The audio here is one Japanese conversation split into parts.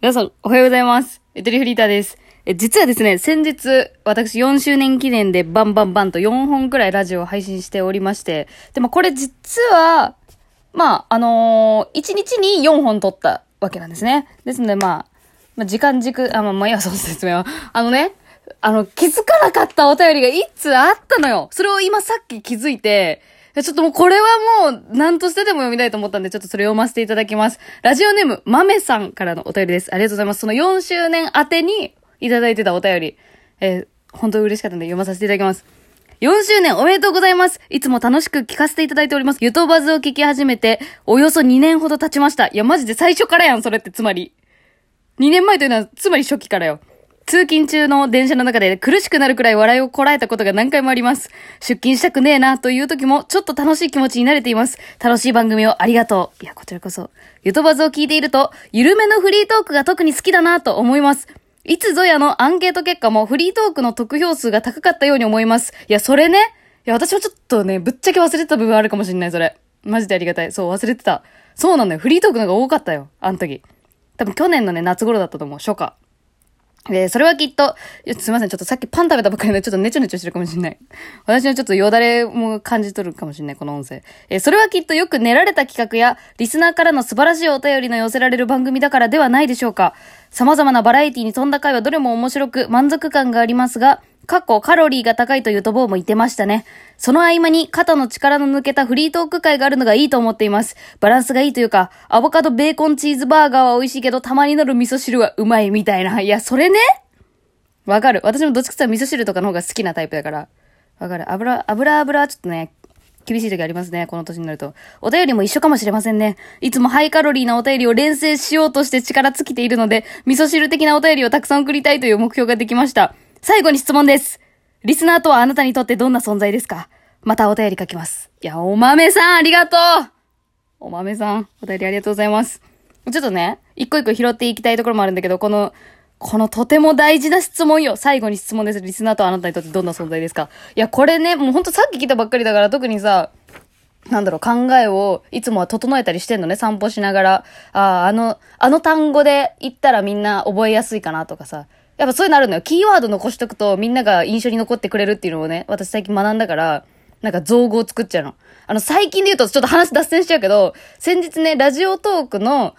皆さん、おはようございます。ゆとりフリーターです。実はですね、先日、私4周年記念でバンバンバンと4本くらいラジオを配信しておりまして、でもこれ実は、1日に4本撮ったわけなんですね。ですので時間軸、いや、そう説明は。気づかなかったお便りが一通あったのよ。それを今さっき気づいて、ちょっともうこれはもう何としてでも読みたいと思ったんで、ちょっとそれ読ませていただきます。ラジオネーム、豆さんからのお便りです。ありがとうございます。その4周年宛てにいただいてたお便り。本当に嬉しかったんで読まさせていただきます。4周年おめでとうございます。いつも楽しく聞かせていただいております。ゆとバズを聞き始めて、およそ2年ほど経ちました。いや、マジで最初からやん、それってつまり。2年前というのは、つまり初期からよ。通勤中の電車の中で苦しくなるくらい笑いをこらえたことが何回もあります。出勤したくねえなという時もちょっと楽しい気持ちに慣れています。楽しい番組をありがとう。いや、こちらこそ。ゆとばずを聞いていると、緩めのフリートークが特に好きだなと思います。いつぞやのアンケート結果もフリートークの得票数が高かったように思います。いや、それね。いや、私はちょっとね、ぶっちゃけ忘れてた部分あるかもしれない、それ。マジでありがたい。そう、忘れてた。そうなんだよ。フリートークの方が多かったよ。あの時。多分去年のね、夏頃だったと思う。初夏。それはきっと、すいません、ちょっとさっきパン食べたばっかりでちょっとネチョネチョしてるかもしれない。私のちょっとよだれも感じ取るかもしれない、この音声。それはきっとよく練られた企画や、リスナーからの素晴らしいお便りの寄せられる番組だからではないでしょうか。様々なバラエティに富んだ回はどれも面白く満足感がありますが、カロリーが高いというとぼうも言ってましたね。その合間に肩の力の抜けたフリートーク会があるのがいいと思っています。バランスがいいというか、アボカドベーコンチーズバーガーは美味しいけど、たまに乗る味噌汁はうまいみたいな。いや、それね。わかる。私もどっちかっていうと味噌汁とかの方が好きなタイプだから。わかる。油はちょっとね、厳しい時ありますね。この年になると。お便りも一緒かもしれませんね。いつもハイカロリーなお便りを連成しようとして力尽きているので、味噌汁的なお便りをたくさん送りたいという目標ができました。最後に質問です。リスナーとはあなたにとってどんな存在ですか？またお便り書きます。いや、お豆さんありがとう！お豆さん、お便りありがとうございます。ちょっとね、一個一個拾っていきたいところもあるんだけど、このとても大事な質問よ。最後に質問です。リスナーとはあなたにとってどんな存在ですか？いや、これね、もうほんとさっき聞いたばっかりだから特にさ、考えをいつもは整えたりしてんのね、散歩しながら。あの単語で言ったらみんな覚えやすいかなとかさ。やっぱそういうのあるのよ。キーワード残しとくとみんなが印象に残ってくれるっていうのをね、私最近学んだから、造語を作っちゃうの。最近で言うとちょっと話脱線しちゃうけど、先日ね、ラジオトーク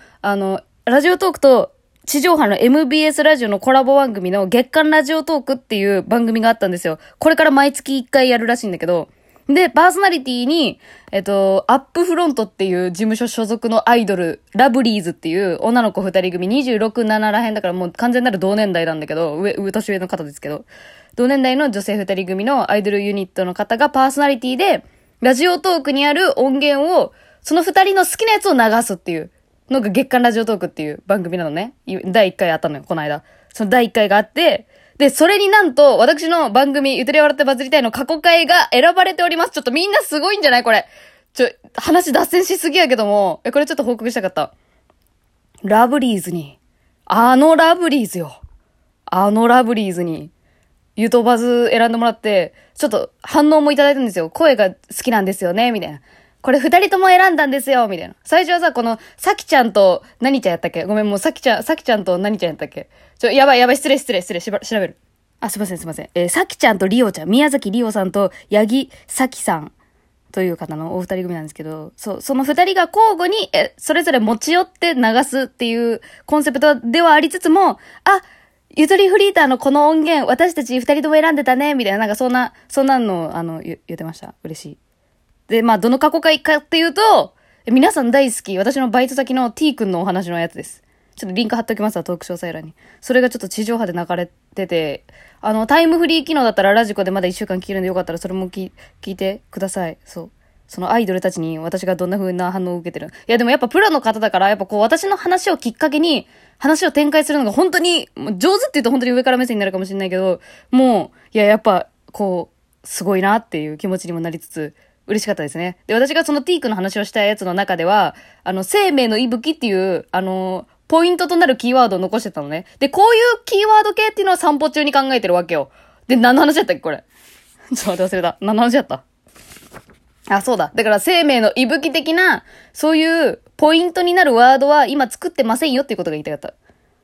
と、地上波の MBS ラジオのコラボ番組の月刊ラジオトークっていう番組があったんですよ。これから毎月1回やるらしいんだけど。で、パーソナリティに、アップフロントっていう事務所所属のアイドル、ラブリーズっていう女の子2人組、26、7らへんだからもう完全なる同年代なんだけど、年上の方ですけど、同年代の女性2人組のアイドルユニットの方がパーソナリティで、ラジオトークにある音源を、その2人の好きなやつを流すっていう。のが月刊ラジオトークっていう番組なのね。第1回あったのよ、この間。その第1回があって、で、それになんと、私の番組、ゆとり笑ってバズりたいの過去回が選ばれております。ちょっとみんなすごいんじゃないこれ。話脱線しすぎやけども、これちょっと報告したかった。ラブリーズに、ラブリーズよ。ラブリーズに、ゆとバズ選んでもらって、ちょっと反応もいただいたんですよ。声が好きなんですよね、みたいな。これ二人とも選んだんですよ、みたいな。最初はさ、この、さきちゃんと何ちゃんやったっけ？ごめん、もうさきちゃんと何ちゃんやったっけ？やばい、調べる。すいません。さきちゃんとりおちゃん、宮崎りおさんと八木さきさんという方のお二人組なんですけど、その二人が交互に、それぞれ持ち寄って流すっていうコンセプトではありつつも、ゆとりフリーターのこの音源、私たち二人とも選んでたね、みたいな、そんなの、言ってました。嬉しい。で、どの過去回かっていうと、皆さん大好き、私のバイト先の T 君のお話のやつです。ちょっとリンク貼っておきますわ、トーク詳細欄に。それがちょっと地上波で流れてて、タイムフリー機能だったらラジコでまだ1週間聞けるんでよかったらそれも聞いてください。そう。そのアイドルたちに私がどんな風な反応を受けてる。いやでもやっぱプロの方だから、やっぱこう私の話をきっかけに話を展開するのが本当に、上手って言うと本当に上から目線になるかもしれないけど、もう、やっぱこう、すごいなっていう気持ちにもなりつつ、嬉しかったですね。で、私がそのティークの話をしたやつの中では、生命の息吹っていう、ポイントとなるキーワードを残してたのね。で、こういうキーワード系っていうのは散歩中に考えてるわけよ。で、何の話だったっけこれ。ちょっと待って忘れた。何の話だった？そうだ。だから生命の息吹的な、そういうポイントになるワードは今作ってませんよっていうことが言いたかった。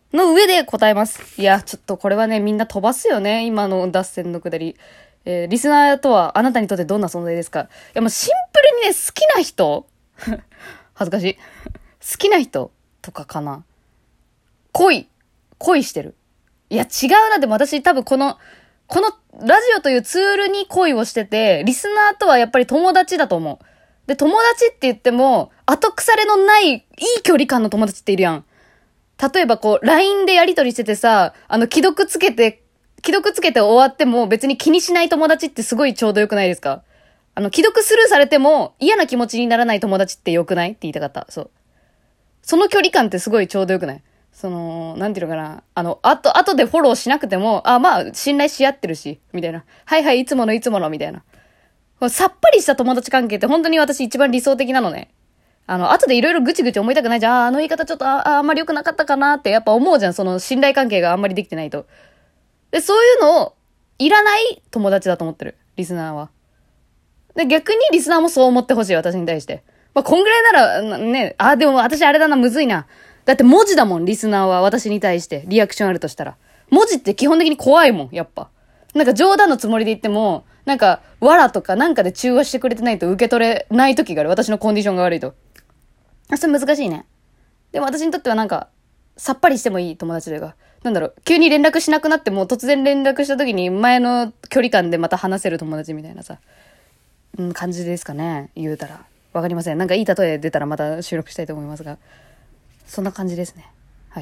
の上で答えます。いや、ちょっとこれはね、みんな飛ばすよね。今の脱線のくだり。リスナーとはあなたにとってどんな存在ですか？いや、もうシンプルにね、好きな人恥ずかしい。好きな人とかかな。恋してる。いや、違うな。でも私多分このラジオというツールに恋をしてて、リスナーとはやっぱり友達だと思う。で、友達って言っても、後腐れのない、いい距離感の友達っているやん。例えばこう、LINE でやりとりしててさ、既読つけて終わっても別に気にしない友達ってすごいちょうどよくないですか？既読スルーされても嫌な気持ちにならない友達ってよくないって言いたかった。そう。その距離感ってすごいちょうどよくない？なんていうのかな。後でフォローしなくても、まあ、信頼し合ってるし、みたいな。はいはい、いつもの、みたいな。さっぱりした友達関係って本当に私一番理想的なのね。後でいろいろぐちぐち思いたくないじゃん。あの言い方ちょっと、あんまり良くなかったかなってやっぱ思うじゃん。その信頼関係があんまりできてないと。で、そういうのを、いらない友達だと思ってる。リスナーは。で、逆にリスナーもそう思ってほしい、私に対して。まあ、こんぐらいなら、ね、でも私あれだな、むずいな。だって文字だもん、リスナーは私に対してリアクションあるとしたら。文字って基本的に怖いもん、やっぱ。なんか冗談のつもりで言っても、なんか、わらとかなんかで中和してくれてないと受け取れない時がある。私のコンディションが悪いと。それ難しいね。でも私にとってはなんか、さっぱりしてもいい友達というか、なんだろう、急に連絡しなくなっても突然連絡した時に前の距離感でまた話せる友達みたいなさ、感じですかね、言うたら。わかりません。なんかいい例え出たらまた収録したいと思いますが、そんな感じですね。はい。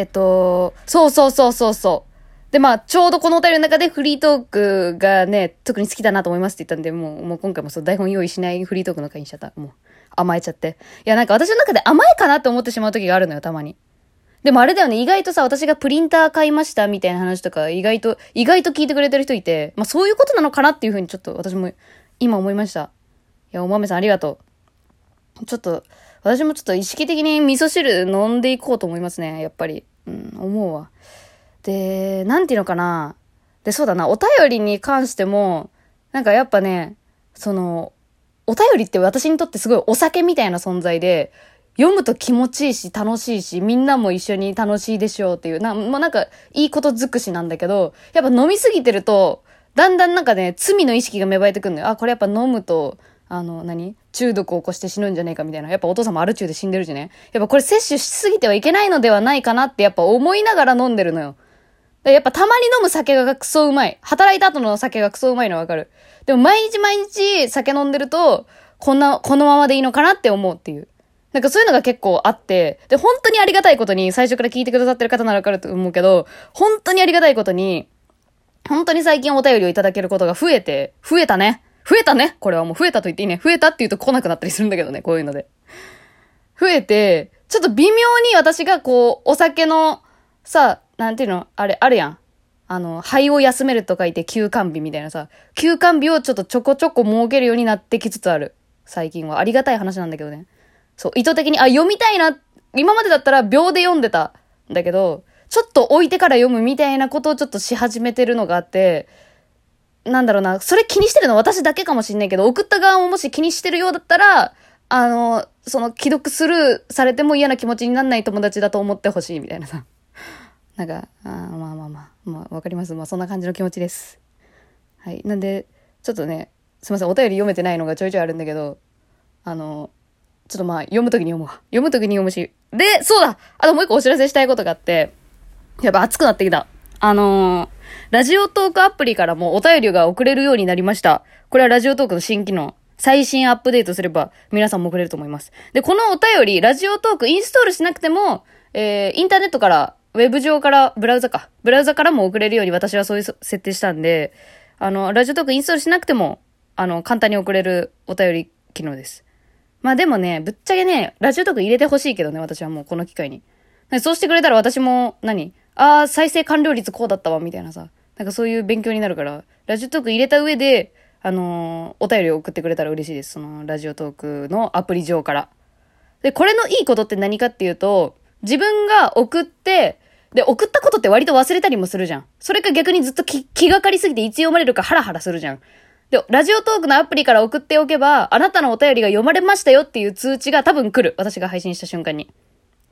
そう。で、まあ、ちょうどこのお便りの中でフリートークがね、特に好きだなと思いますって言ったんで、もう今回も台本用意しないフリートークの回にしちゃった。もう、甘えちゃって。いや、なんか私の中で甘えかなって思ってしまう時があるのよ、たまに。でもあれだよね、意外とさ、私がプリンター買いましたみたいな話とか、意外と聞いてくれてる人いて、まあそういうことなのかなっていうふうにちょっと私も今思いました。いや、お豆さんありがとう。私もちょっと意識的に味噌汁飲んでいこうと思いますね、やっぱり。思うわ。で、なんていうのかな。で、そうだな、お便りに関しても、なんかやっぱね、お便りって私にとってすごいお酒みたいな存在で、読むと気持ちいいし楽しいし、みんなも一緒に楽しいでしょうっていう、もうなんかいいこと尽くしなんだけど、やっぱ飲みすぎてると、だんだんなんかね、罪の意識が芽生えてくるのよ。これやっぱ飲むと、中毒を起こして死ぬんじゃねえかみたいな。やっぱお父さんもアル中で死んでるしね。やっぱこれ摂取しすぎてはいけないのではないかなってやっぱ思いながら飲んでるのよ。やっぱたまに飲む酒がクソうまい。働いた後の酒がクソうまいのはわかる。でも毎日酒飲んでると、このままでいいのかなって思うっていう。なんかそういうのが結構あって、で、本当にありがたいことに、最初から聞いてくださってる方ならわかると思うけど、本当にありがたいことに、本当に最近お便りをいただけることが増えたね。これはもう増えたと言っていいね。増えたって言うと来なくなったりするんだけどね、こういうので。増えて、ちょっと微妙に私がこう、お酒の、さ、なんていうの、あるやん。肺を休めると書いて休肝日みたいなさ、休肝日をちょっとちょこちょこ設けるようになってきつつある。最近は。ありがたい話なんだけどね。そう、意図的に、読みたいな。今までだったら秒で読んでたんだけど、ちょっと置いてから読むみたいなことをちょっとし始めてるのがあって、なんだろうな、それ気にしてるの私だけかもしんないけど、送った側ももし気にしてるようだったら、既読スルーされても嫌な気持ちにならない友達だと思ってほしいみたいなさ。なんか、まあ、わかります。まあ、そんな感じの気持ちです。はい。なんで、ちょっとね、すいません、お便り読めてないのがちょいちょいあるんだけど、ちょっとまあ、読むときに読むわ。読むときに読むし。で、そうだ！あともう一個お知らせしたいことがあって、やっぱ熱くなってきた。ラジオトークアプリからもお便りが送れるようになりました。これはラジオトークの新機能。最新アップデートすれば皆さんも送れると思います。で、このお便り、ラジオトークインストールしなくても、インターネットから、ウェブ上から、ブラウザからも送れるように私はそういう設定したんで、ラジオトークインストールしなくても、簡単に送れるお便り機能です。まあでもね、ぶっちゃけね、ラジオトーク入れてほしいけどね、私はもうこの機会に。そうしてくれたら私も、再生完了率こうだったわ、みたいなさ。なんかそういう勉強になるから、ラジオトーク入れた上で、お便りを送ってくれたら嬉しいです。その、ラジオトークのアプリ上から。で、これのいいことって何かっていうと、自分が送って、で、送ったことって割と忘れたりもするじゃん。それか逆にずっと気がかりすぎていつ読まれるかハラハラするじゃん。で、ラジオトークのアプリから送っておけば、あなたのお便りが読まれましたよっていう通知が多分来る。私が配信した瞬間に。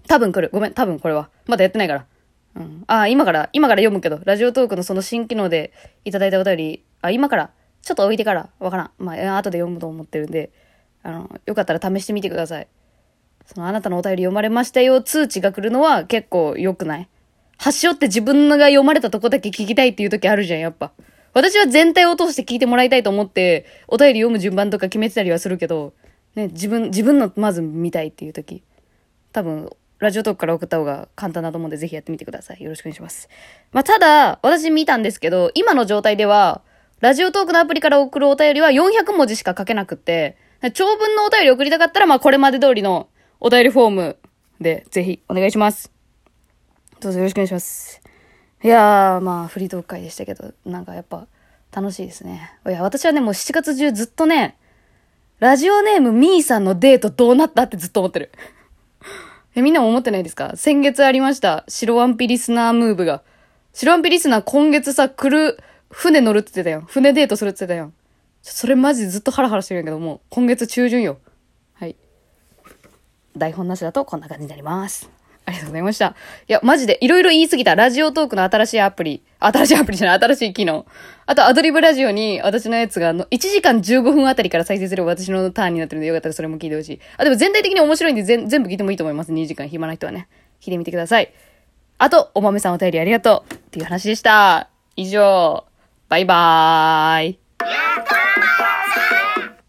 多分来る。ごめん、多分これは。まだやってないから。うん。今から読むけど、ラジオトークのその新機能でいただいたお便り、今から、ちょっと置いてから、わからん。まあ、後で読むと思ってるんで、よかったら試してみてください。そのあなたのお便り読まれましたよ、通知が来るのは結構良くない？端折って自分が読まれたとこだけ聞きたいっていう時あるじゃん、やっぱ。私は全体を通して聞いてもらいたいと思って、お便り読む順番とか決めてたりはするけど、ね、自分のまず見たいっていう時、多分、ラジオトークから送った方が簡単だと思うんで、ぜひやってみてください。よろしくお願いします。まあ、ただ、私見たんですけど、今の状態では、ラジオトークのアプリから送るお便りは400文字しか書けなくって、長文のお便り送りたかったら、まあ、これまで通りのお便りフォームで、ぜひ、お願いします。どうぞよろしくお願いします。いやー、まあ、フリートーク会でしたけど、なんかやっぱ、楽しいですね。いや、私はね、もう7月中ずっとね、ラジオネームミーさんのデートどうなったってずっと思ってる。みんなも思ってないですか？先月ありました。白ワンピリスナームーブが。白ワンピリスナー今月さ、船乗るって言ってたよ。船デートするって言ってたよ。それマジでずっとハラハラしてるんやけども、今月中旬よ。はい。台本なしだとこんな感じになります。ありがとうございました。いや、マジでいろいろ言いすぎた。ラジオトークの新しいアプリじゃない、新しい機能。あと、アドリブラジオに私のやつが1時間15分あたりから再生すれば私のターンになってるんで、よかったらそれも聞いてほしい。でも全体的に面白いんで全部聞いてもいいと思います。2時間暇な人はね。聞いてみてください。あと、お豆さんお便りありがとうっていう話でした。以上。バイバーイ。